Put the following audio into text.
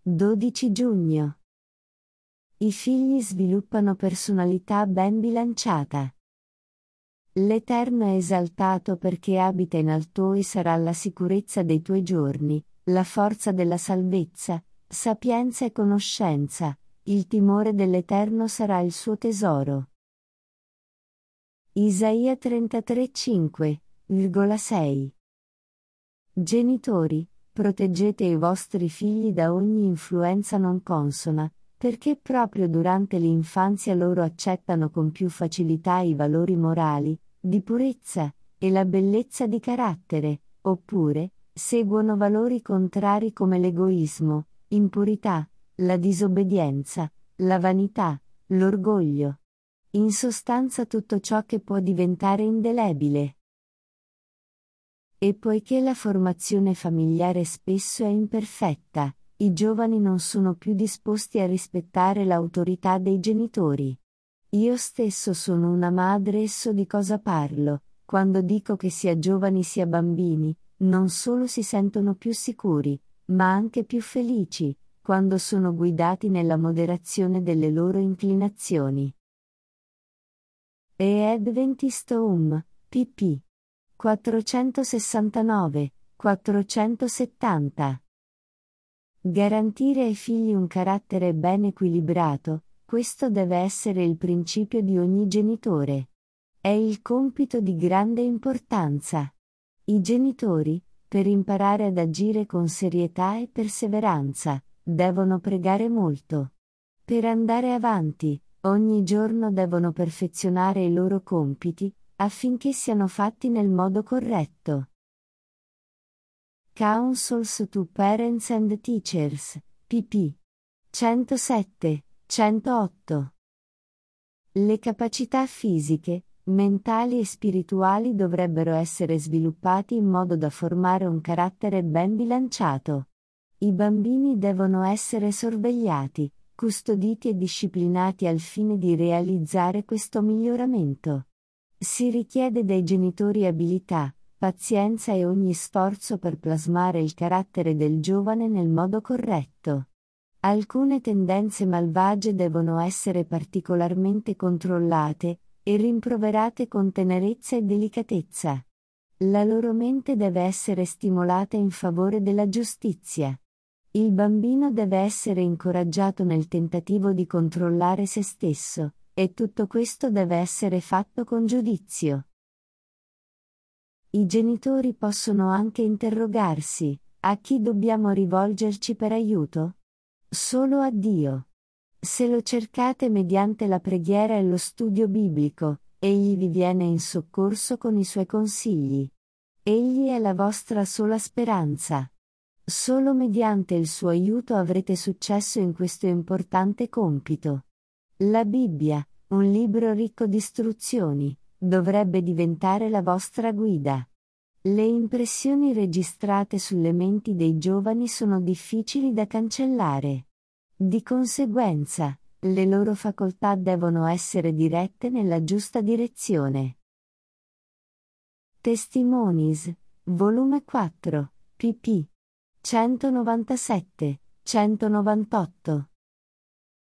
12 giugno. I figli sviluppano personalità ben bilanciata. L'Eterno è esaltato perché abita in alto e sarà la sicurezza dei tuoi giorni, la forza della salvezza, sapienza e conoscenza, il timore dell'Eterno sarà il suo tesoro. Isaia 33,5,6. Genitori, proteggete i vostri figli da ogni influenza non consona, perché proprio durante l'infanzia loro accettano con più facilità i valori morali, di purezza, e la bellezza di carattere, oppure, seguono valori contrari come l'egoismo, impurità, la disobbedienza, la vanità, l'orgoglio. In sostanza tutto ciò che può diventare indelebile. E poiché la formazione familiare spesso è imperfetta, i giovani non sono più disposti a rispettare l'autorità dei genitori. Io stesso sono una madre e so di cosa parlo, quando dico che sia giovani sia bambini, non solo si sentono più sicuri, ma anche più felici, quando sono guidati nella moderazione delle loro inclinazioni. E Adventist Home, pp. 469-470. Garantire ai figli un carattere ben equilibrato, questo deve essere il principio di ogni genitore. È il compito di grande importanza. I genitori, per imparare ad agire con serietà e perseveranza, devono pregare molto. Per andare avanti, ogni giorno devono perfezionare i loro compiti, affinché siano fatti nel modo corretto. Counsels to Parents and Teachers, pp. 107-108. Le capacità fisiche, mentali e spirituali dovrebbero essere sviluppati in modo da formare un carattere ben bilanciato. I bambini devono essere sorvegliati, custoditi e disciplinati al fine di realizzare questo miglioramento. Si richiede dai genitori abilità, pazienza e ogni sforzo per plasmare il carattere del giovane nel modo corretto. Alcune tendenze malvagie devono essere particolarmente controllate e rimproverate con tenerezza e delicatezza. La loro mente deve essere stimolata in favore della giustizia. Il bambino deve essere incoraggiato nel tentativo di controllare se stesso, e tutto questo deve essere fatto con giudizio. I genitori possono anche interrogarsi: a chi dobbiamo rivolgerci per aiuto? Solo a Dio. Se lo cercate mediante la preghiera e lo studio biblico, Egli vi viene in soccorso con i suoi consigli. Egli è la vostra sola speranza. Solo mediante il suo aiuto avrete successo in questo importante compito. La Bibbia, un libro ricco di istruzioni, dovrebbe diventare la vostra guida. Le impressioni registrate sulle menti dei giovani sono difficili da cancellare. Di conseguenza, le loro facoltà devono essere dirette nella giusta direzione. Testimonies, volume 4, pp. 197-198.